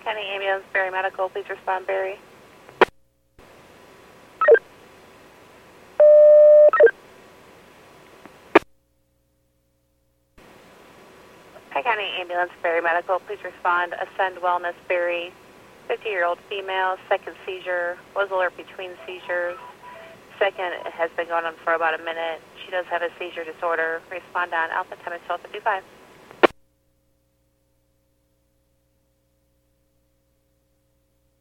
County Ambulance, Berry Medical, please respond, Berry. Pike County Ambulance, Berry Medical, please respond. Ascend Wellness, Berry, 50-year-old female, second seizure, was alert between seizures. Second, it has been going on for about a minute. She does have a seizure disorder. Respond on Alpha Times 1255.